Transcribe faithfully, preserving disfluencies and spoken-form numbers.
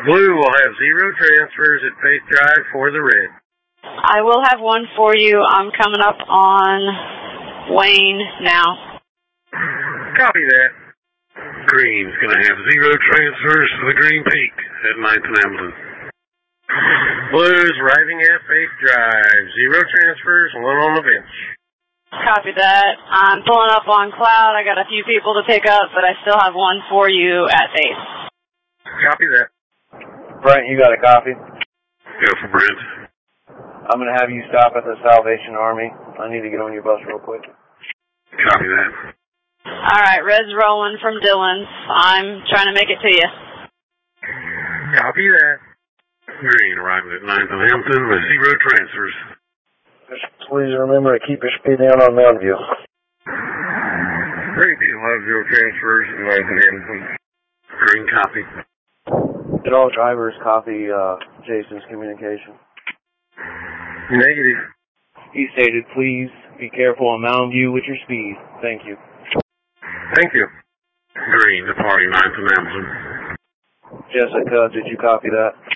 Blue will have zero transfers at Faith Drive for the red. I will have one for you. I'm coming up on Wayne now. Copy that. Green's going to have zero transfers for the Green Peak at ninth and Hamilton. Blue's arriving at Faith Drive. Zero transfers, one on the bench. Copy that. I'm pulling up on Cloud. I got a few people to pick up, but I still have one for you at Faith. Copy that. Brent, you got a copy? Go for Brent. I'm going to have you stop at the Salvation Army. I need to get on your bus real quick. Copy that. All right, Red's rolling from Dillon's. I'm trying to make it to you. Copy that. Green arriving at ninth and Hampton with zero transfers. Just please remember to keep your speed down on Mountain View. Green will have zero transfers at ninth and Hampton. Green copy. Did all drivers copy uh, Jason's communication? Negative. He stated, please be careful on Mountain View with your speed. Thank you. Thank you. Green departing ninth and Hampton. Jessica, did you copy that?